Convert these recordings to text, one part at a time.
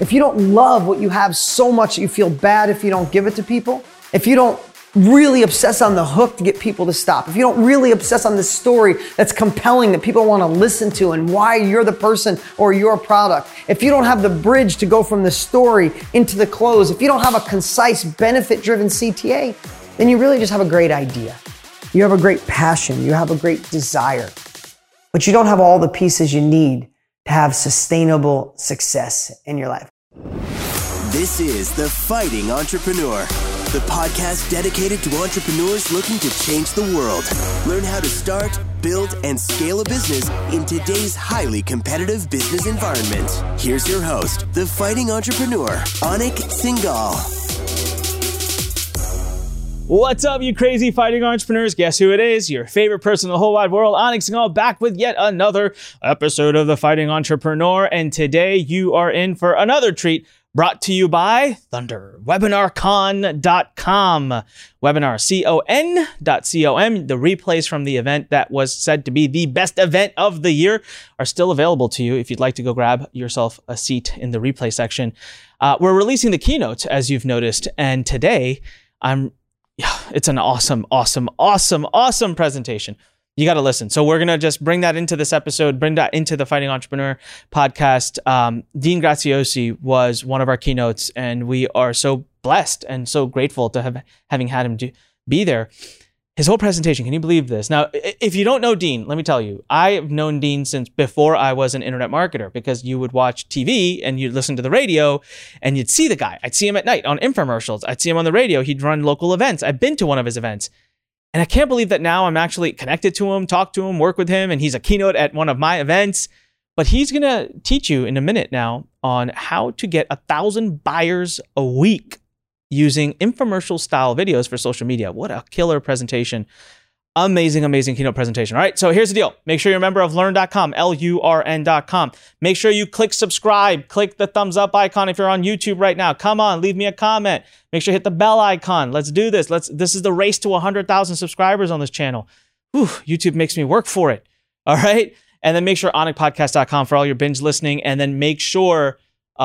if you don't love what you have so much that you feel bad if you don't give it to people, if you don't really obsess on the hook to get people to stop, if you don't really obsess on the story that's compelling that people want to listen to and why you're the person or your product, if you don't have the bridge to go from the story into the close, if you don't have a concise benefit-driven CTA, then you really just have a great idea. You have a great passion, you have a great desire, but you don't have all the pieces you need to have sustainable success in your life. This is The Fighting Entrepreneur, the podcast dedicated to entrepreneurs looking to change the world. Learn how to start, build, and scale a business in today's highly competitive business environment. Here's your host, The Fighting Entrepreneur, Anik Singhal. What's up, you crazy fighting entrepreneurs? Guess who it is? Your favorite person in the whole wide world, Anik Singhal, back with yet another episode of The Fighting Entrepreneur. And today you are in for another treat, brought to you by Thunder, webinarcon.com, webinarcon.com. The replays from the event that was said to be the best event of the year are still available to you if you'd like to go grab yourself a seat in the replay section. We're releasing the keynote, as you've noticed, and today it's an awesome presentation. You got to listen. So we're going to just bring that into this episode, bring that into the Fighting Entrepreneur podcast. Dean Graziosi was one of our keynotes, and we are so blessed and so grateful to having had him be there. His whole presentation, can you believe this? Now, if you don't know Dean, let me tell you, I have known Dean since before I was an internet marketer, because you would watch TV and you'd listen to the radio and you'd see the guy. I'd see him at night on infomercials. I'd see him on the radio. He'd run local events. I've been to one of his events. And I can't believe that now I'm actually connected to him, talk to him, work with him, and he's a keynote at one of my events. But he's going to teach you in a minute now on how to get 1,000 buyers a week using infomercial style videos for social media. What a killer presentation. Amazing keynote presentation. All right, so here's the deal. Make sure you're a member of learn.com, LURN.com. Make sure you click subscribe, click the thumbs up icon if you're on YouTube right now. Come on, leave me a comment. Make sure you hit the bell icon. Let's do this. This is the race to 100,000 subscribers on this channel. Whew, YouTube makes me work for it. All right, and then make sure anikpodcast.com for all your binge listening, and then make sure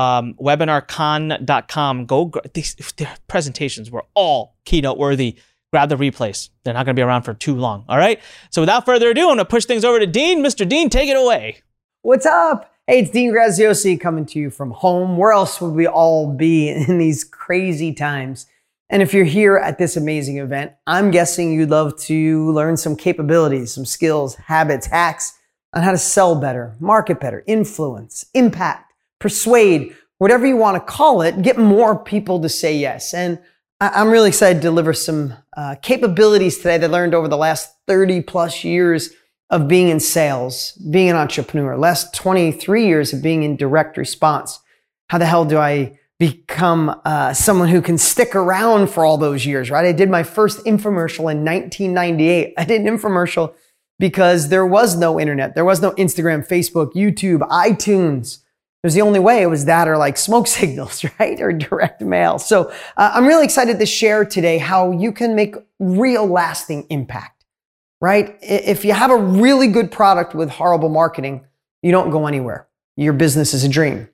webinarcon.com. Their presentations were all keynote worthy. Grab the replays. They're not going to be around for too long. All right. So without further ado, I'm going to push things over to Dean. Mr. Dean, take it away. What's up? Hey, it's Dean Graziosi coming to you from home. Where else would we all be in these crazy times? And if you're here at this amazing event, I'm guessing you'd love to learn some capabilities, some skills, habits, hacks on how to sell better, market better, influence, impact, persuade, whatever you want to call it, get more people to say yes. And I'm really excited to deliver some capabilities today that I learned over the last 30 plus years of being in sales, being an entrepreneur, last 23 years of being in direct response. How the hell do I become someone who can stick around for all those years, right? I did my first infomercial in 1998. I did an infomercial because there was no internet. There was no Instagram, Facebook, YouTube, iTunes. It was the only way. It was that or like smoke signals, right? Or direct mail. So I'm really excited to share today how you can make real lasting impact, right? If you have a really good product with horrible marketing, you don't go anywhere. Your business is a dream.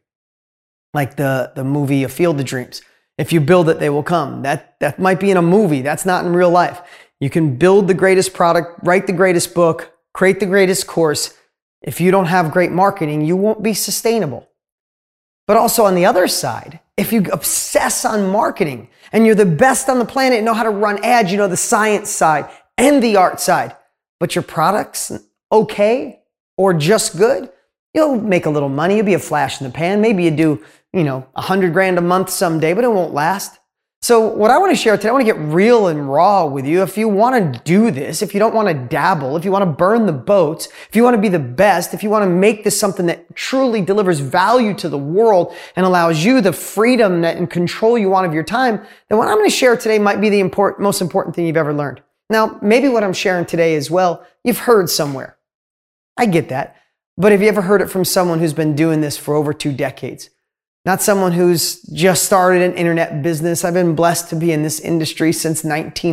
Like the movie A Field of Dreams. If you build it, they will come. That might be in a movie. That's not in real life. You can build the greatest product, write the greatest book, create the greatest course. If you don't have great marketing, you won't be sustainable. But also on the other side, if you obsess on marketing and you're the best on the planet and know how to run ads, you know the science side and the art side, but your product's okay or just good, you'll make a little money. You'll be a flash in the pan. Maybe you do, $100,000 a month someday, but it won't last. So what I want to share today, I want to get real and raw with you. If you want to do this, if you don't want to dabble, if you want to burn the boats, if you want to be the best, if you want to make this something that truly delivers value to the world and allows you the freedom and control you want of your time, then what I'm going to share today might be the most important thing you've ever learned. Now, maybe what I'm sharing today as well, you've heard somewhere. I get that. But have you ever heard it from someone who's been doing this for over 2 decades? Not someone who's just started an internet business. I've been blessed to be in this industry since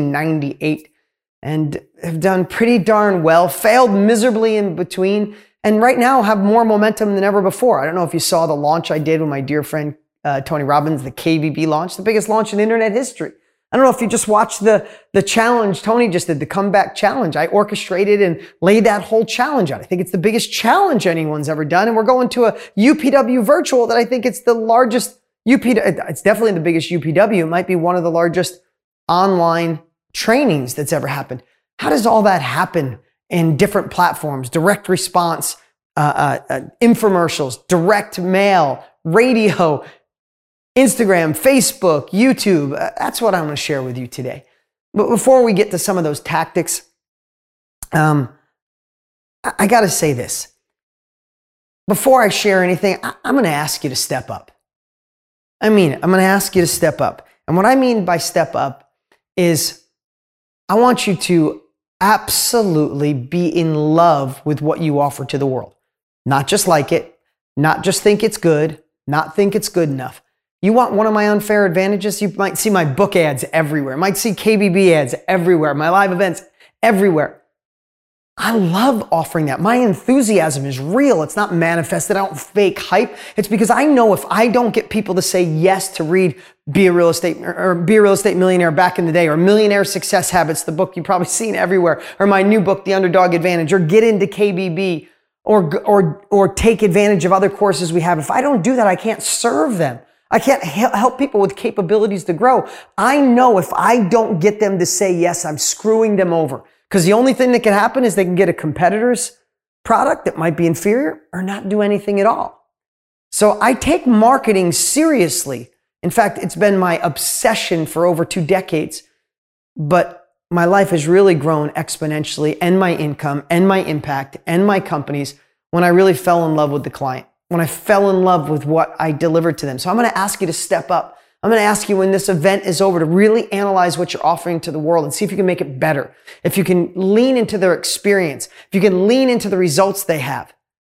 1998 and have done pretty darn well, failed miserably in between, and right now have more momentum than ever before. I don't know if you saw the launch I did with my dear friend Tony Robbins, the KBB launch, the biggest launch in internet history. I don't know if you just watched the challenge Tony just did, the comeback challenge. I orchestrated and laid that whole challenge out. I think it's the biggest challenge anyone's ever done. And we're going to a UPW virtual that I think it's the largest it's definitely the biggest UPW. It might be one of the largest online trainings that's ever happened. How does all that happen in different platforms? Direct response, infomercials, direct mail, radio, Instagram, Facebook, YouTube. That's what I'm going to share with you today. But before we get to some of those tactics, I got to say this. Before I share anything, I'm going to ask you to step up. I'm going to ask you to step up. And what I mean by step up is I want you to absolutely be in love with what you offer to the world. Not just like it, not just think it's good, not think it's good enough. You want one of my unfair advantages? You might see my book ads everywhere. You might see KBB ads everywhere, my live events everywhere. I love offering that. My enthusiasm is real. It's not manifested. I don't fake hype. It's because I know if I don't get people to say yes to read Be a Real Estate Millionaire back in the day, or Millionaire Success Habits, the book you've probably seen everywhere, or my new book, The Underdog Advantage, or get into KBB, or take advantage of other courses we have. If I don't do that, I can't serve them. I can't help people with capabilities to grow. I know if I don't get them to say yes, I'm screwing them over. Because the only thing that can happen is they can get a competitor's product that might be inferior or not do anything at all. So I take marketing seriously. In fact, it's been my obsession for over 2 decades. But my life has really grown exponentially, and my income and my impact and my companies, when I really fell in love with the client, when I fell in love with what I delivered to them. So I'm going to ask you to step up. I'm going to ask you when this event is over to really analyze what you're offering to the world and see if you can make it better. If you can lean into their experience, if you can lean into the results they have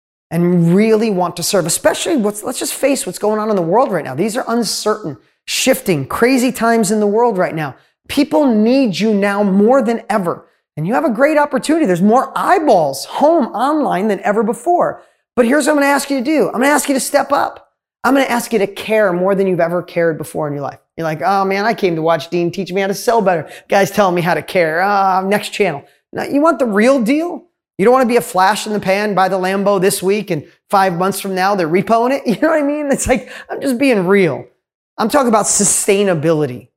and really want to serve, especially let's just face what's going on in the world right now. These are uncertain, shifting, crazy times in the world right now. People need you now more than ever. And you have a great opportunity. There's more eyeballs home online than ever before. But here's what I'm going to ask you to do. I'm going to ask you to step up. I'm going to ask you to care more than you've ever cared before in your life. You're like, oh man, I came to watch Dean teach me how to sell better. Guys telling me how to care. Next channel. Now, you want the real deal? You don't want to be a flash in the pan, buy the Lambo this week and 5 months from now they're repoing it. You know what I mean? It's like, I'm just being real. I'm talking about sustainability.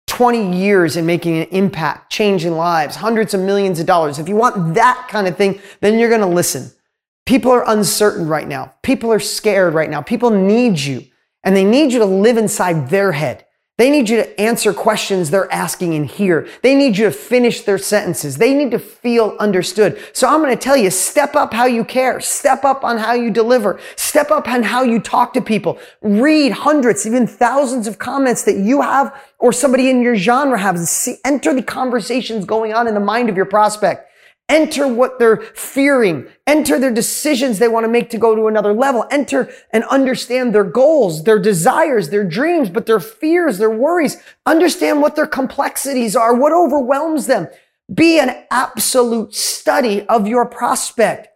20 years in making an impact, changing lives, hundreds of millions of dollars. If you want that kind of thing, then you're going to listen. People are uncertain right now. People are scared right now. People need you, and they need you to live inside their head. They need you to answer questions they're asking in here. They need you to finish their sentences. They need to feel understood. So I'm going to tell you, step up how you care. Step up on how you deliver. Step up on how you talk to people. Read hundreds, even thousands of comments that you have or somebody in your genre has. Enter the conversations going on in the mind of your prospect. Enter what they're fearing. Enter their decisions they want to make to go to another level. Enter and understand their goals, their desires, their dreams, but their fears, their worries. Understand what their complexities are, what overwhelms them. Be an absolute study of your prospect.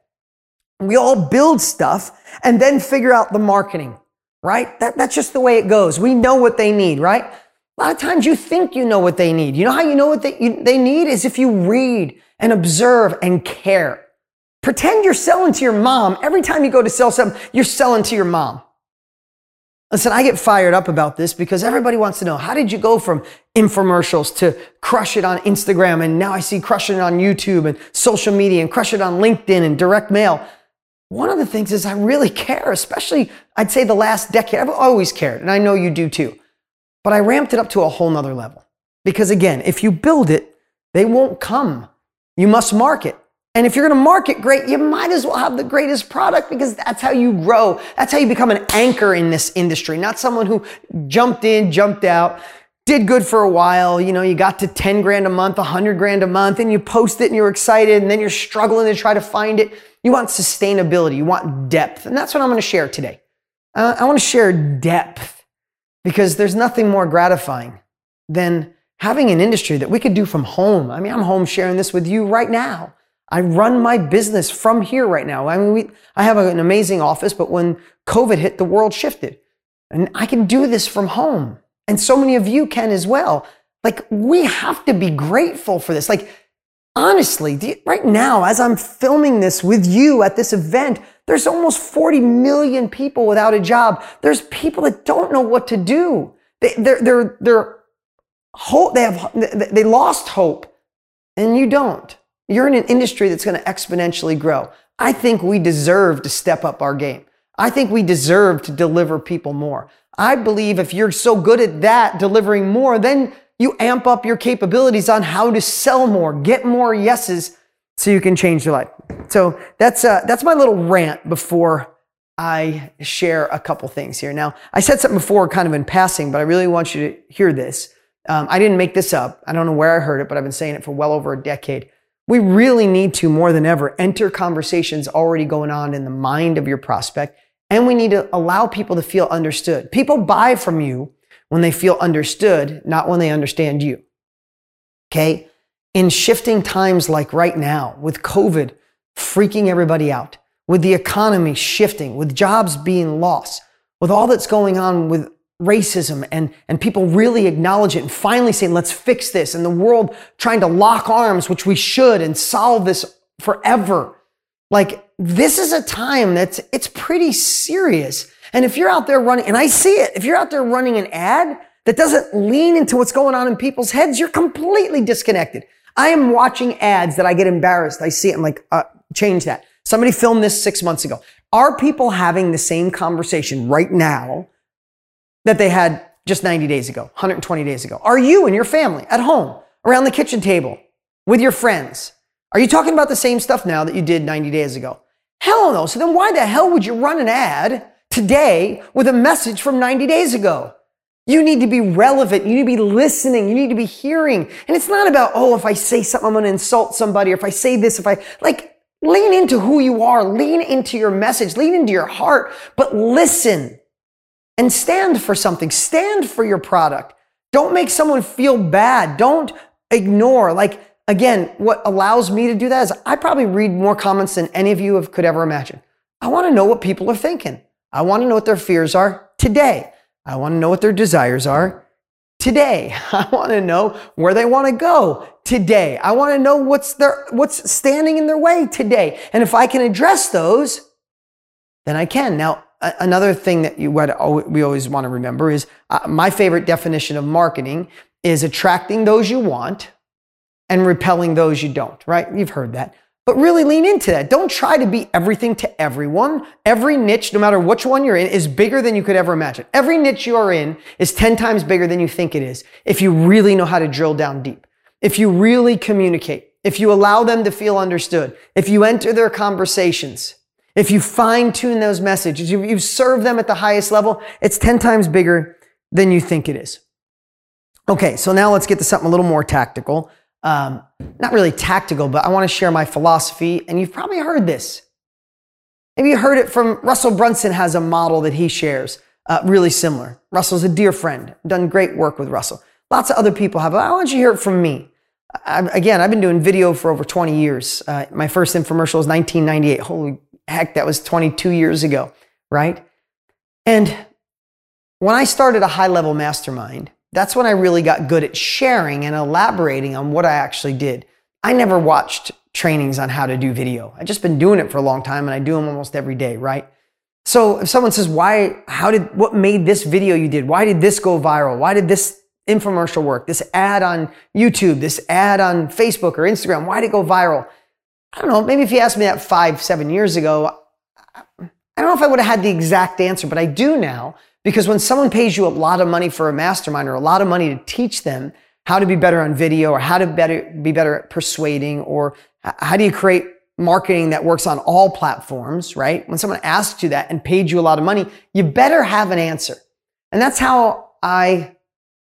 We all build stuff and then figure out the marketing, right? That's just the way it goes. We know what they need, right? A lot of times you think you know what they need. You know how you know what they need is if you read and observe and care. Pretend you're selling to your mom. Every time you go to sell something, you're selling to your mom. Listen, I get fired up about this because everybody wants to know, how did you go from infomercials to crush it on Instagram? And now I see crushing it on YouTube and social media and crush it on LinkedIn and direct mail. One of the things is I really care, especially I'd say the last decade. I've always cared, and I know you do too. But I ramped it up to a whole nother level. Because again, if you build it, they won't come. You must market. And if you're going to market great, you might as well have the greatest product because that's how you grow. That's how you become an anchor in this industry, not someone who jumped in, jumped out, did good for a while. You know, you got to 10 grand a month, 100 grand a month, and you post it and you're excited and then you're struggling to try to find it. You want sustainability. You want depth. And that's what I'm going to share today. I want to share depth because there's nothing more gratifying than having an industry that we could do from home. I mean, I'm home sharing this with you right now. I run my business from here right now. I mean, I have an amazing office, but when COVID hit, the world shifted. And I can do this from home. And so many of you can as well. Like, we have to be grateful for this. Like, honestly, right now, as I'm filming this with you at this event, there's almost 40 million people without a job. There's people that don't know what to do. They lost hope, and you don't. You're in an industry that's going to exponentially grow. I think we deserve to step up our game. I think we deserve to deliver people more. I believe if you're so good at that, delivering more, then you amp up your capabilities on how to sell more, get more yeses so you can change your life. So that's my little rant before I share a couple things here. Now, I said something before kind of in passing, but I really want you to hear this. I didn't make this up. I don't know where I heard it, but I've been saying it for well over a decade. We really need to, more than ever, enter conversations already going on in the mind of your prospect, and we need to allow people to feel understood. People buy from you when they feel understood, not when they understand you. Okay? In shifting times like right now, with COVID freaking everybody out, with the economy shifting, with jobs being lost, with all that's going on with racism and people really acknowledge it and finally saying, let's fix this, and the world trying to lock arms, which we should, and solve this forever. Like, this is a time it's pretty serious. And if you're out there running, and I see it, if you're out there running an ad that doesn't lean into what's going on in people's heads, you're completely disconnected. I am watching ads that I get embarrassed. I see it, I'm like, change that. Somebody filmed this 6 months ago. Are people having the same conversation right now that they had just 90 days ago, 120 days ago? Are you and your family at home, around the kitchen table, with your friends? Are you talking about the same stuff now that you did 90 days ago? Hell no. So then why the hell would you run an ad today with a message from 90 days ago? You need to be relevant. You need to be listening. You need to be hearing. And it's not about, oh, if I say something, I'm going to insult somebody, or if I say this, lean into who you are, lean into your message, lean into your heart, but listen and stand for something. Stand for your product. Don't make someone feel bad. Don't ignore. Again, what allows me to do that is I probably read more comments than any of you could ever imagine. I want to know what people are thinking. I want to know what their fears are today. I want to know what their desires are today. I want to know where they want to go today. I want to know what's standing in their way today. And if I can address those, then I can. Now, another thing that we always want to remember is my favorite definition of marketing is attracting those you want and repelling those you don't, right? You've heard that. But really lean into that. Don't try to be everything to everyone. Every niche, no matter which one you're in, is bigger than you could ever imagine. Every niche you are in is 10 times bigger than you think it is if you really know how to drill down deep. If you really communicate, if you allow them to feel understood, if you enter their conversations, if you fine-tune those messages, you serve them at the highest level, it's 10 times bigger than you think it is. Okay, so now let's get to something a little more tactical. Not really tactical, but I want to share my philosophy, and you've probably heard this. Maybe you heard it from Russell Brunson. Has a model that he shares, really similar. Russell's a dear friend. I've done great work with Russell. Lots of other people have. I want you to hear it from me. I've been doing video for over 20 years. My first infomercial was 1998. Holy heck, that was 22 years ago, right? And when I started a high-level mastermind, that's when I really got good at sharing and elaborating on what I actually did. I never watched trainings on how to do video. I've just been doing it for a long time, and I do them almost every day, right? So if someone says, what made this video you did? Why did this go viral? Why did this infomercial work? This ad on YouTube, this ad on Facebook or Instagram, why did it go viral? I don't know, maybe if you asked me that 5-7 years ago, I don't know if I would have had the exact answer, but I do now. Because when someone pays you a lot of money for a mastermind or a lot of money to teach them how to be better on video or how to be better at persuading or how do you create marketing that works on all platforms, right? When someone asks you that and paid you a lot of money, you better have an answer. And that's how I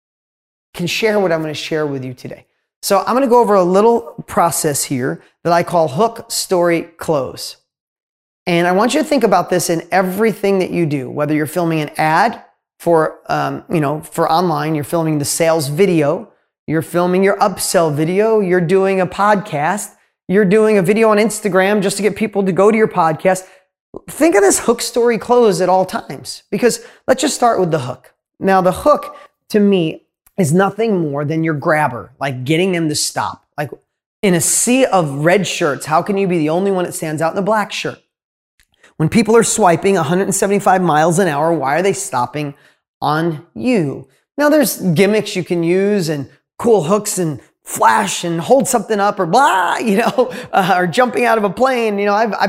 can share what I'm going to share with you today. So I'm going to go over a little process here that I call hook, story, close. And I want you to think about this in everything that you do, whether you're filming an ad for online, you're filming the sales video, you're filming your upsell video, you're doing a podcast, you're doing a video on Instagram just to get people to go to your podcast. think of this hook story closed at all times, because let's just start with the hook. Now, the hook to me is nothing more than your grabber, like getting them to stop. Like in a sea of red shirts, how can you be the only one that stands out in a black shirt? When people are swiping 175 miles an hour, why are they stopping on you? Now, there's gimmicks you can use and cool hooks and flash and hold something up or blah, or jumping out of a plane.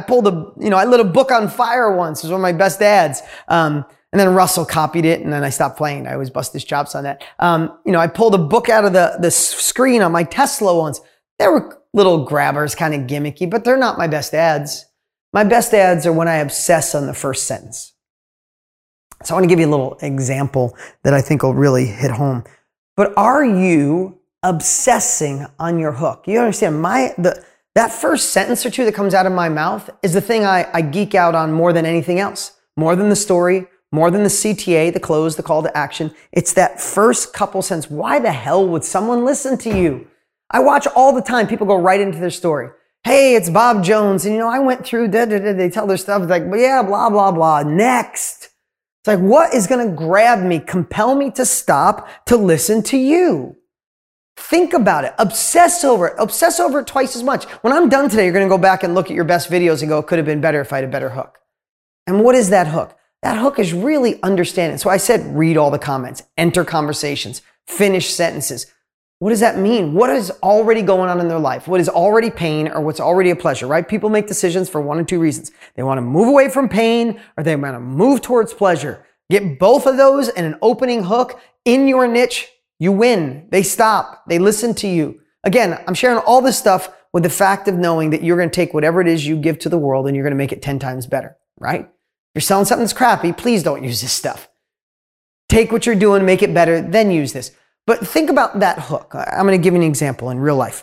I lit a book on fire once. It was one of my best ads. And then Russell copied it, and then I stopped playing. I always bust his chops on that. I pulled a book out of the screen on my Tesla once. There were little grabbers, kind of gimmicky, but they're not my best ads. My best ads are when I obsess on the first sentence. So I want to give you a little example that I think will really hit home. But are you obsessing on your hook? You understand, that first sentence or two that comes out of my mouth is the thing I geek out on more than anything else, more than the story, more than the CTA, the close, the call to action. It's that first couple sentences. Why the hell would someone listen to you? I watch all the time. People go right into their story. Hey, it's Bob Jones. And I went through, they tell their stuff. It's like, yeah, blah, blah, blah. Next. It's like, what is going to grab me, compel me to stop to listen to you? Think about it. Obsess over it. Obsess over it twice as much. When I'm done today, you're going to go back and look at your best videos and go, it could have been better if I had a better hook. And what is that hook? That hook is really understanding. So I said, read all the comments, enter conversations, finish sentences. What does that mean? What is already going on in their life? What is already pain or what's already a pleasure, right? People make decisions for one of two reasons. They want to move away from pain or they want to move towards pleasure. Get both of those and an opening hook in your niche. You win. They stop. They listen to you. Again, I'm sharing all this stuff with the fact of knowing that you're going to take whatever it is you give to the world and you're going to make it 10 times better, right? If you're selling something that's crappy, please don't use this stuff. Take what you're doing, make it better, then use this. But think about that hook. I'm going to give you an example in real life.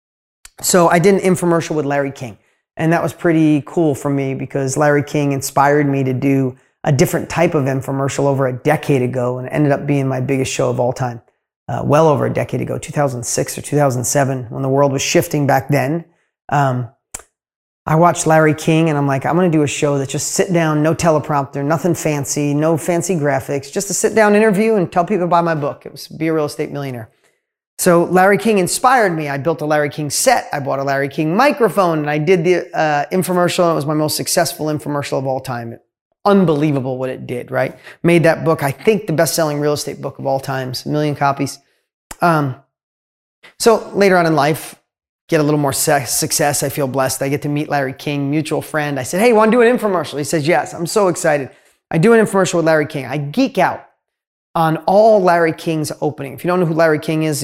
So I did an infomercial with Larry King, and that was pretty cool for me because Larry King inspired me to do a different type of infomercial over a decade ago, and it ended up being my biggest show of all time. Well over a decade ago, 2006 or 2007, when the world was shifting back then. I watched Larry King and I'm like, I'm going to do a show that just sit down, no teleprompter, nothing fancy, no fancy graphics, just a sit down interview and tell people to buy my book. It was Be a Real Estate Millionaire. So Larry King inspired me. I built a Larry King set. I bought a Larry King microphone and I did the infomercial. And it was my most successful infomercial of all time. Unbelievable what it did, right? Made that book, I think, the best-selling real estate book of all times, 1 million copies. So later on in life, get a little more success. I feel blessed. I get to meet Larry King, mutual friend. I said, hey, want to do an infomercial? He says, yes. I'm so excited. I do an infomercial with Larry King. I geek out on all Larry King's opening. If you don't know who Larry King is,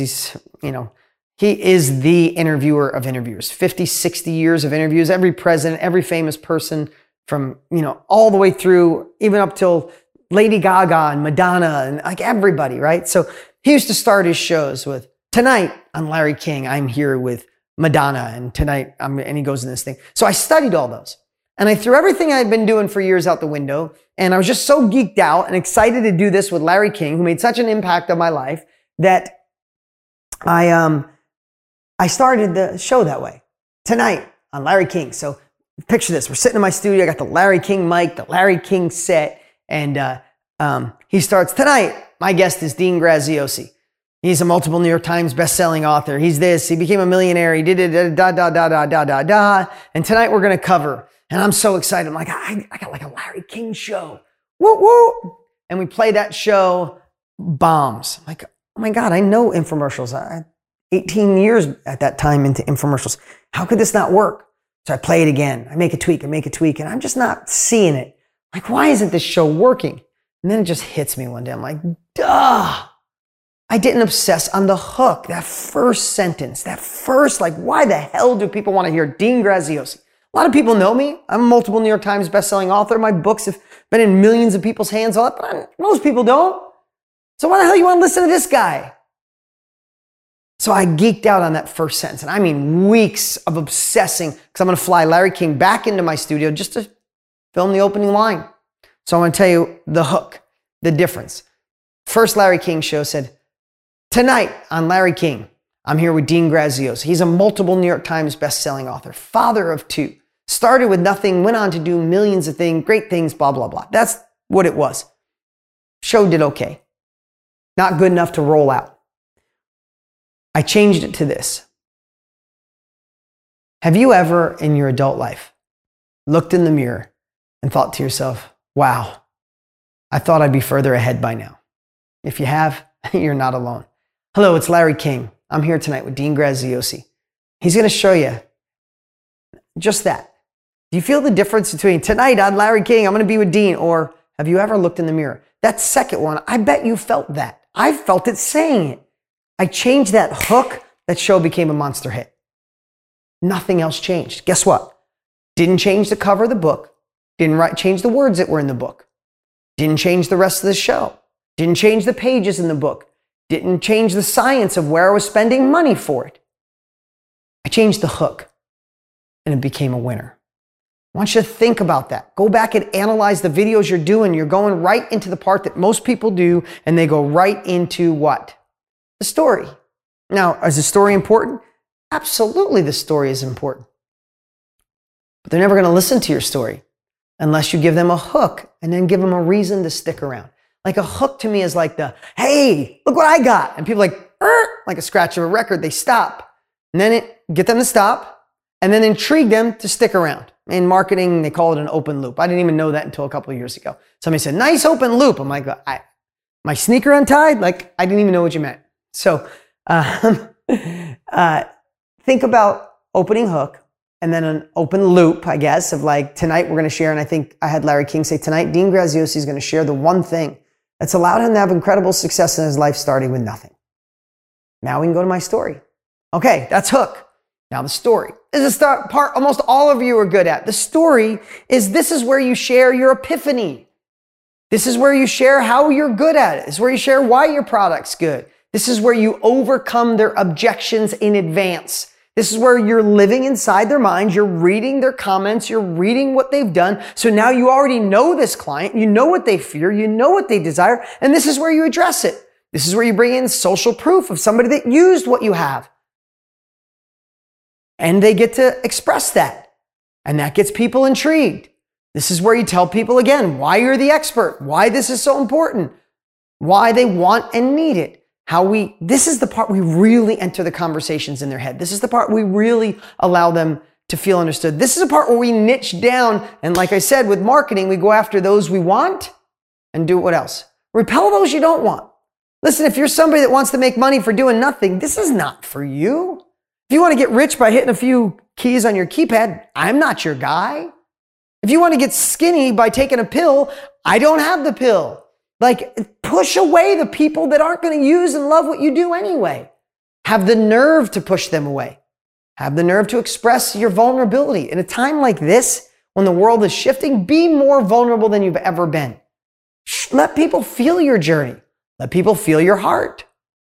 he is the interviewer of interviewers. 50, 60 years of interviews. Every president, every famous person from, all the way through, even up till Lady Gaga and Madonna and like everybody, right? So he used to start his shows with, tonight on Larry King, I'm here with Madonna, and tonight, and he goes in this thing. So I studied all those, and I threw everything I'd been doing for years out the window, and I was just so geeked out and excited to do this with Larry King, who made such an impact on my life, that I started the show that way. Tonight on Larry King. So picture this. We're sitting in my studio. I got the Larry King mic, the Larry King set, and he starts, tonight, my guest is Dean Graziosi. He's a multiple New York Times best-selling author. He's this. He became a millionaire. He did it, da, da, da, da, da, da, da. And tonight we're going to cover. And I'm so excited. I'm like, I got like a Larry King show. Woo, woo. And we play that show, bombs. I'm like, oh my God, I know infomercials. I had 18 years at that time into infomercials. How could this not work? So I play it again. I make a tweak, and I'm just not seeing it. Like, why isn't this show working? And then it just hits me one day. I'm like, duh. I didn't obsess on the hook, that first sentence, why the hell do people want to hear Dean Graziosi? A lot of people know me. I'm a multiple New York Times bestselling author. My books have been in millions of people's hands, but most people don't. So why the hell you want to listen to this guy? So I geeked out on that first sentence, and I mean weeks of obsessing, because I'm going to fly Larry King back into my studio just to film the opening line. So I want to tell you the hook, the difference. First Larry King show said, tonight on Larry King, I'm here with Dean Graziosi. He's a multiple New York Times best-selling author, father of 2, Started with nothing, went on to do millions of things, great things, blah, blah, blah. That's what it was. Show did okay. Not good enough to roll out. I changed it to this. Have you ever in your adult life looked in the mirror and thought to yourself, wow, I thought I'd be further ahead by now? If you have, you're not alone. Hello, it's Larry King. I'm here tonight with Dean Graziosi. He's going to show you just that. Do you feel the difference between tonight on Larry King, I'm going to be with Dean, or have you ever looked in the mirror? That second one, I bet you felt that. I felt it saying it. I changed that hook. That show became a monster hit. Nothing else changed. Guess what? Didn't change the cover of the book. Didn't change the words that were in the book. Didn't change the rest of the show. Didn't change the pages in the book. Didn't change the science of where I was spending money for it. I changed the hook and it became a winner. I want you to think about that. Go back and analyze the videos you're doing. You're going right into the part that most people do, and they go right into what? The story. Now, is the story important? Absolutely, the story is important. But they're never going to listen to your story unless you give them a hook and then give them a reason to stick around. Like a hook to me is like hey, look what I got. And people like a scratch of a record, they stop. And then get them to stop and then intrigue them to stick around. In marketing, they call it an open loop. I didn't even know that until a couple of years ago. Somebody said, nice open loop. I'm like, my sneaker untied? Like, I didn't even know what you meant. So think about opening hook and then an open loop, I guess, of like tonight we're going to share. And I think I had Larry King say tonight, Dean Graziosi is going to share the one thing that's allowed him to have incredible success in his life starting with nothing. Now we can go to my story. Okay, that's hook. Now the story. This is the part almost all of you are good at. The story is this is where you share your epiphany. This is where you share how you're good at it. This is where you share why your product's good. This is where you overcome their objections in advance. This is where you're living inside their minds. You're reading their comments. You're reading what they've done. So now you already know this client. You know what they fear. You know what they desire. And this is where you address it. This is where you bring in social proof of somebody that used what you have. And they get to express that. And that gets people intrigued. This is where you tell people again why you're the expert, why this is so important, why they want and need it. This is the part we really enter the conversations in their head. This is the part we really allow them to feel understood. This is the part where we niche down. And like I said, with marketing, we go after those we want and do what else? Repel those you don't want. Listen, if you're somebody that wants to make money for doing nothing, this is not for you. If you want to get rich by hitting a few keys on your keypad, I'm not your guy. If you want to get skinny by taking a pill, I don't have the pill. Like, push away the people that aren't going to use and love what you do anyway. Have the nerve to push them away. Have the nerve to express your vulnerability. In a time like this, when the world is shifting, be more vulnerable than you've ever been. Let people feel your journey. Let people feel your heart.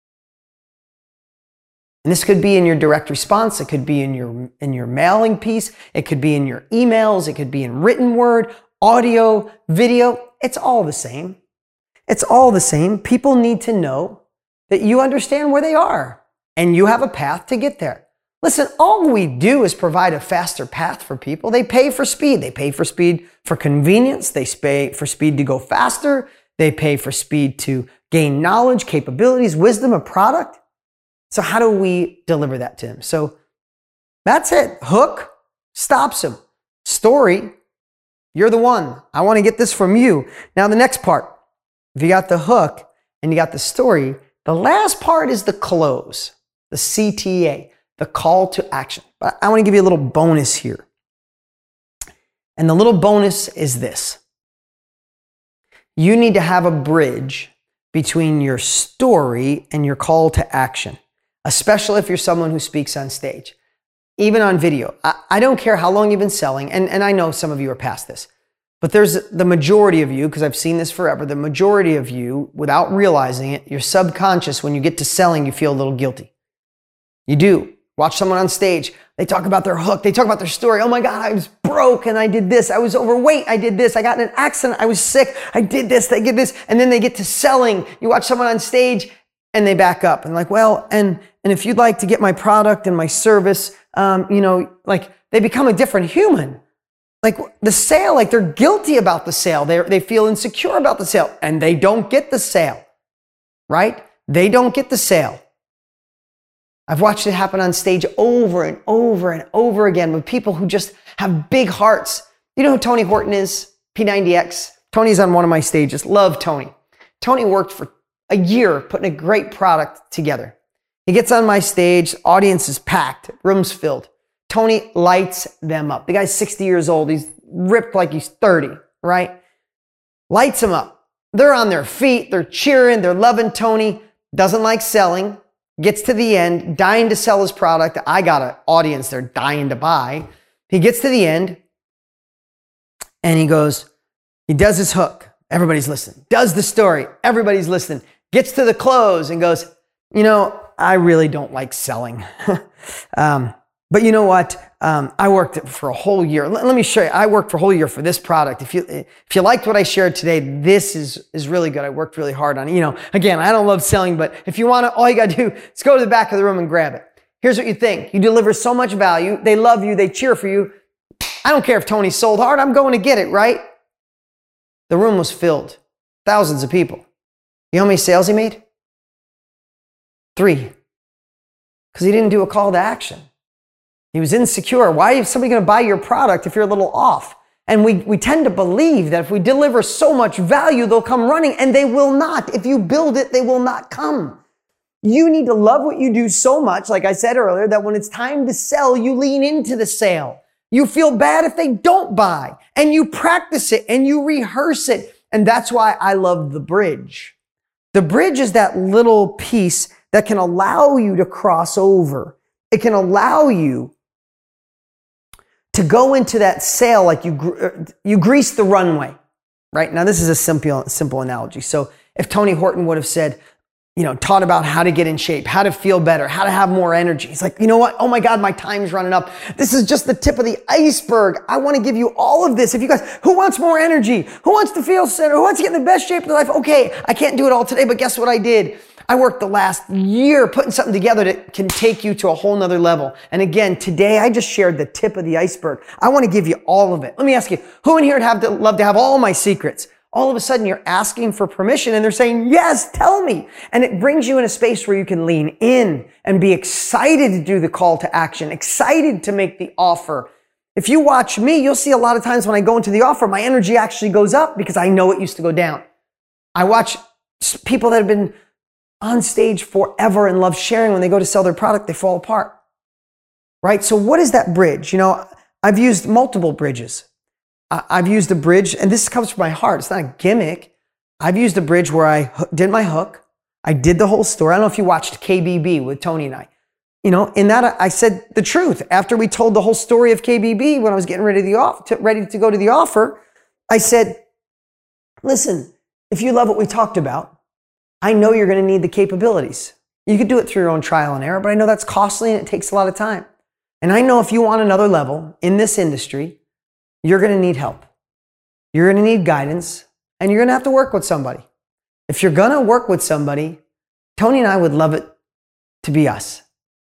And this could be in your direct response. It could be in your mailing piece. It could be in your emails. It could be in written word, audio, video. It's all the same. It's all the same. People need to know that you understand where they are and you have a path to get there. Listen, all we do is provide a faster path for people. They pay for speed. They pay for speed for convenience. They pay for speed to go faster. They pay for speed to gain knowledge, capabilities, wisdom, a product. So how do we deliver that to him? So that's it. Hook stops him. Story, you're the one. I want to get this from you. Now the next part, if you got the hook and you got the story, the last part is the close, the CTA, the call to action. But I want to give you a little bonus here. And the little bonus is this. You need to have a bridge between your story and your call to action. Especially if you're someone who speaks on stage, even on video. I don't care how long you've been selling, and I know some of you are past this, but there's the majority of you, because I've seen this forever, the majority of you, without realizing it, your subconscious, when you get to selling, you feel a little guilty. You do. Watch someone on stage. They talk about their hook. They talk about their story. Oh my God, I was broke and I did this. I was overweight. I did this. I got in an accident. I was sick. I did this. They did this. And then they get to selling. You watch someone on stage and they back up and like, well, and if you'd like to get my product and my service, like they become a different human. Like the sale, like they're guilty about the sale. They feel insecure about the sale and they don't get the sale, right? They don't get the sale. I've watched it happen on stage over and over and over again with people who just have big hearts. You know who Tony Horton is? P90X. Tony's on one of my stages. Love Tony. Tony worked for a year putting a great product together. He gets on my stage, audience is packed, room's filled. Tony lights them up. The guy's 60 years old. He's ripped like he's 30, right? Lights them up. They're on their feet. They're cheering. They're loving Tony. Doesn't like selling. Gets to the end, dying to sell his product. I got an audience they're dying to buy. He gets to the end and he does his hook. Everybody's listening. Does the story. Everybody's listening. Gets to the close and goes, I really don't like selling. But you know what? I worked for a whole year. Let me show you. I worked for a whole year for this product. If you liked what I shared today, this is really good. I worked really hard on it. Again, I don't love selling, but if you want to, all you got to do is go to the back of the room and grab it. Here's what you think. You deliver so much value. They love you. They cheer for you. I don't care if Tony sold hard. I'm going to get it, right? The room was filled. Thousands of people. You know how many sales he made? 3. Because he didn't do a call to action. He was insecure. Why is somebody going to buy your product if you're a little off? And we tend to believe that if we deliver so much value, they'll come running, and they will not. If you build it, they will not come. You need to love what you do so much, like I said earlier, that when it's time to sell, you lean into the sale. You feel bad if they don't buy, and you practice it and you rehearse it. And that's why I love the bridge. The bridge is that little piece that can allow you to cross over. It can allow you to go into that sale like you grease the runway, right? Now, this is a simple analogy. So if Tony Horton would have said, taught about how to get in shape, how to feel better, how to have more energy. He's like, you know what? Oh my God, my time's running up. This is just the tip of the iceberg. I want to give you all of this. If you guys, who wants more energy? Who wants to feel better? Who wants to get in the best shape of their life? Okay, I can't do it all today, but guess what I did? I worked the last year putting something together that can take you to a whole nother level. And again, today I just shared the tip of the iceberg. I want to give you all of it. Let me ask you, who in here would love to have all my secrets? All of a sudden you're asking for permission and they're saying, yes, tell me. And it brings you in a space where you can lean in and be excited to do the call to action, excited to make the offer. If you watch me, you'll see a lot of times when I go into the offer, my energy actually goes up because I know it used to go down. I watch people that have been on stage forever and love sharing. When they go to sell their product, they fall apart, right? So what is that bridge? I've used multiple bridges. I've used a bridge, and this comes from my heart. It's not a gimmick. I've used a bridge where I did my hook. I did the whole story. I don't know if you watched KBB with Tony and I. In that I said the truth. After we told the whole story of KBB, when I was getting ready to go to the offer, I said, listen, if you love what we talked about, I know you're going to need the capabilities. You could do it through your own trial and error, but I know that's costly and it takes a lot of time. And I know if you want another level in this industry, you're going to need help. You're going to need guidance, and you're going to have to work with somebody. If you're going to work with somebody, Tony and I would love it to be us.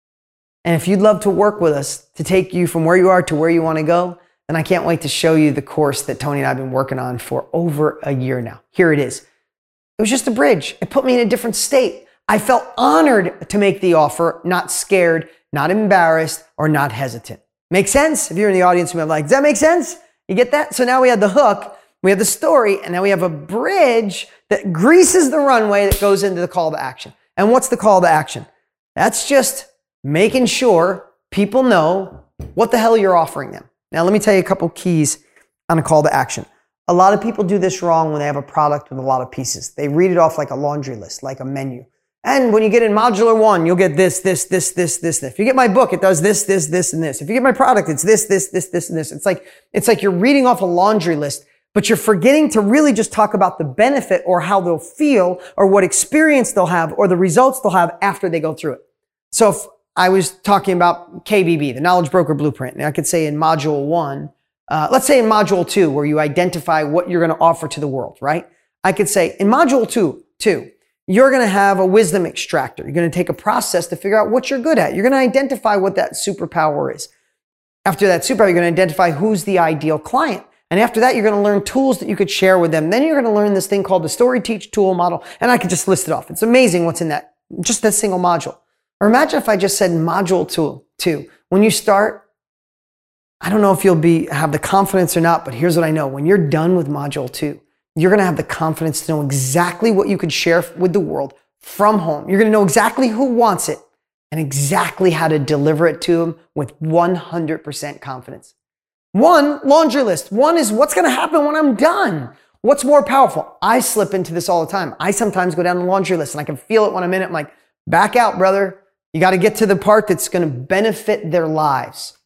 And if you'd love to work with us to take you from where you are to where you want to go, then I can't wait to show you the course that Tony and I have been working on for over a year now. Here it is. It was just a bridge. It put me in a different state. I felt honored to make the offer, not scared, not embarrassed, or not hesitant. Make sense? If you're in the audience, you might be like, does that make sense? You get that? So now we have the hook, we have the story, and now we have a bridge that greases the runway that goes into the call to action. And what's the call to action? That's just making sure people know what the hell you're offering them. Now, let me tell you a couple keys on a call to action. A lot of people do this wrong when they have a product with a lot of pieces. They read it off like a laundry list, like a menu. And when you get in modular 1, you'll get this. If you get my book, it does this, and this. If you get my product, it's this, and this. It's like you're reading off a laundry list, but you're forgetting to really just talk about the benefit or how they'll feel or what experience they'll have or the results they'll have after they go through it. So if I was talking about KBB, the Knowledge Broker Blueprint, and I could say in module 1, let's say in module 2, where you identify what you're going to offer to the world, right? I could say in module 2, you're going to have a wisdom extractor. You're going to take a process to figure out what you're good at. You're going to identify what that superpower is. After that superpower, you're going to identify who's the ideal client. And after that, you're going to learn tools that you could share with them. Then you're going to learn this thing called the Story Teach Tool Model. And I could just list it off. It's amazing what's in that, just that single module. Or imagine if I just said module 2. When you start, I don't know if you'll have the confidence or not, but here's what I know. When you're done with module 2, you're going to have the confidence to know exactly what you could share with the world from home. You're going to know exactly who wants it and exactly how to deliver it to them with 100% confidence. 1, laundry list. 1 is what's going to happen when I'm done. What's more powerful? I slip into this all the time. I sometimes go down the laundry list and I can feel it when I'm in it. I'm like, back out, brother. You got to get to the part that's going to benefit their lives.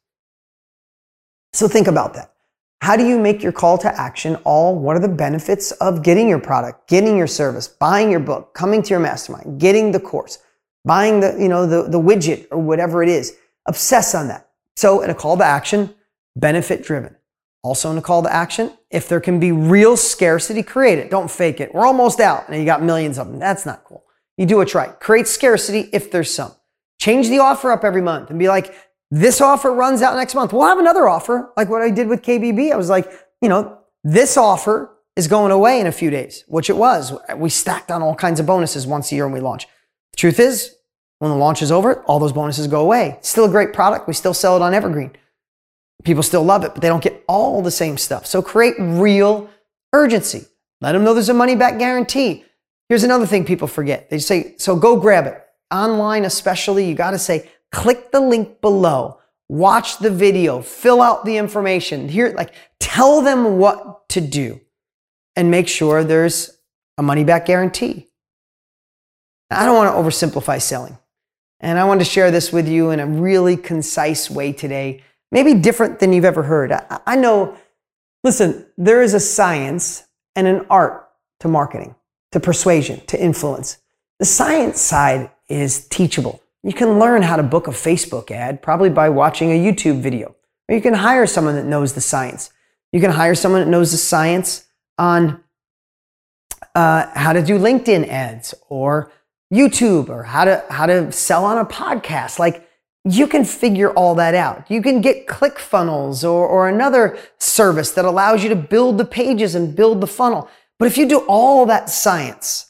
So think about that. How do you make your call to action what are the benefits of getting your product, getting your service, buying your book, coming to your mastermind, getting the course, buying the widget or whatever it is? Obsess on that. So in a call to action, benefit driven. Also in a call to action, if there can be real scarcity, create it. Don't fake it. We're almost out and you got millions of them. That's not cool. You do what's right. Create scarcity if there's some. Change the offer up every month and be like, this offer runs out next month. We'll have another offer, like what I did with KBB. I was like, this offer is going away in a few days, which it was. We stacked on all kinds of bonuses once a year when we launch. The truth is, when the launch is over, all those bonuses go away. Still a great product. We still sell it on Evergreen. People still love it, but they don't get all the same stuff. So create real urgency. Let them know there's a money back guarantee. Here's another thing people forget. They say, so go grab it. Online especially, you got to say, click the link below, watch the video, fill out the information. Tell them what to do and make sure there's a money back guarantee. I don't want to oversimplify selling. And I wanted to share this with you in a really concise way today, maybe different than you've ever heard. I know, listen, there is a science and an art to marketing, to persuasion, to influence. The science side is teachable. You can learn how to book a Facebook ad probably by watching a YouTube video. Or you can hire someone that knows the science. You can hire someone that knows the science on how to do LinkedIn ads or YouTube or how to sell on a podcast. You can figure all that out. You can get ClickFunnels or another service that allows you to build the pages and build the funnel. But if you do all that science,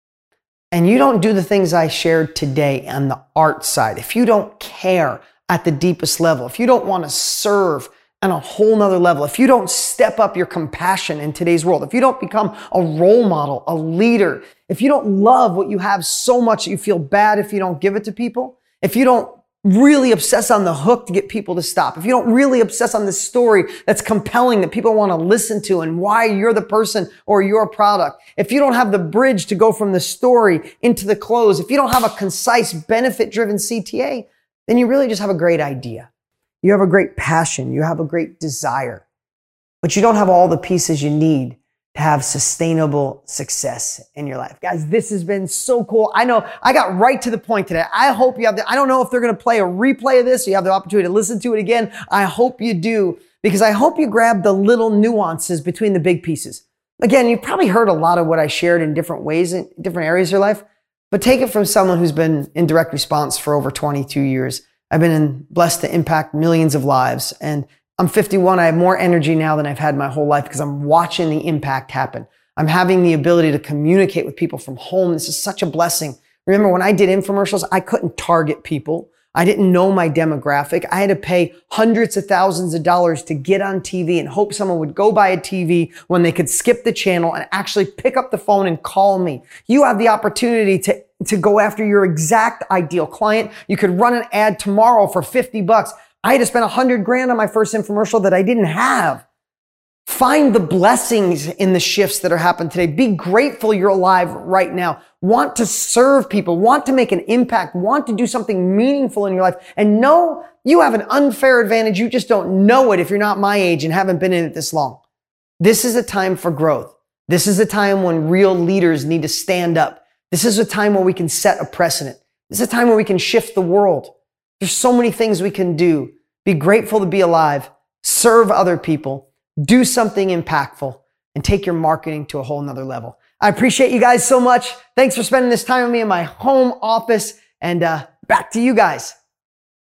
and you don't do the things I shared today on the art side, if you don't care at the deepest level, if you don't want to serve on a whole nother level, if you don't step up your compassion in today's world, if you don't become a role model, a leader, if you don't love what you have so much that you feel bad if you don't give it to people, if you don't really obsess on the hook to get people to stop, if you don't really obsess on the story that's compelling that people want to listen to and why you're the person or your product, if you don't have the bridge to go from the story into the close, if you don't have a concise benefit-driven CTA, then you really just have a great idea. You have a great passion. You have a great desire, but you don't have all the pieces you need to have sustainable success in your life. Guys, this has been so cool. I know I got right to the point today. I hope you have I don't know if they're going to play a replay of this, so you have the opportunity to listen to it again. I hope you do, because I hope you grab the little nuances between the big pieces. Again, you've probably heard a lot of what I shared in different ways in different areas of your life, but take it from someone who's been in direct response for over 22 years. I've been blessed to impact millions of lives, and I'm 51. I have more energy now than I've had my whole life because I'm watching the impact happen. I'm having the ability to communicate with people from home. This is such a blessing. Remember when I did infomercials, I couldn't target people. I didn't know my demographic. I had to pay hundreds of thousands of dollars to get on TV and hope someone would go buy a TV when they could skip the channel and actually pick up the phone and call me. You have the opportunity to go after your exact ideal client. You could run an ad tomorrow for $50. I had to spend $100,000 on my first infomercial that I didn't have. Find the blessings in the shifts that are happening today. Be grateful you're alive right now. Want to serve people, want to make an impact, want to do something meaningful in your life. And know you have an unfair advantage. You just don't know it if you're not my age and haven't been in it this long. This is a time for growth. This is a time when real leaders need to stand up. This is a time where we can set a precedent. This is a time where we can shift the world. There's so many things we can do. Be grateful to be alive, serve other people, do something impactful, and take your marketing to a whole nother level. I appreciate you guys so much. Thanks for spending this time with me in my home office, and back to you guys.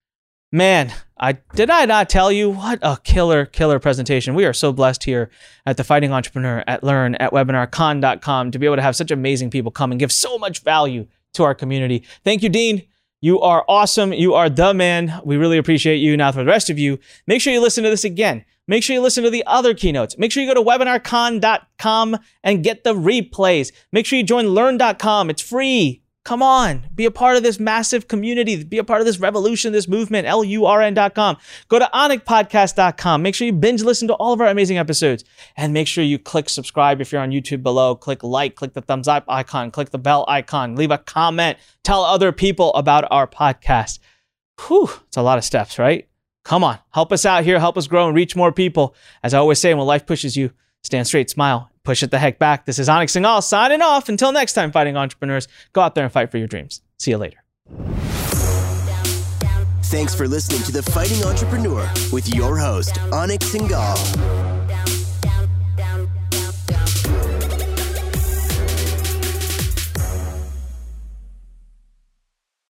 Man, did I not tell you? What a killer presentation. We are so blessed here at The Fighting Entrepreneur, at Learn, at webinarcon.com to be able to have such amazing people come and give so much value to our community. Thank you, Dean. You are awesome. You are the man. We really appreciate you. Now, for the rest of you, make sure you listen to this again. Make sure you listen to the other keynotes. Make sure you go to webinarcon.com and get the replays. Make sure you join learn.com. It's free. Come on, be a part of this massive community. Be a part of this revolution, this movement, LURN.com. Go to onicpodcast.com. Make sure you binge listen to all of our amazing episodes. And make sure you click subscribe if you're on YouTube below. Click like, click the thumbs up icon, click the bell icon, leave a comment, tell other people about our podcast. Whew, it's a lot of steps, right? Come on, help us out here, help us grow and reach more people. As I always say, when life pushes you, stand straight, smile, push it the heck back. This is Anik Singhal signing off. Until next time, fighting entrepreneurs, go out there and fight for your dreams. See you later. Thanks for listening to The Fighting Entrepreneur with your host, Anik Singhal.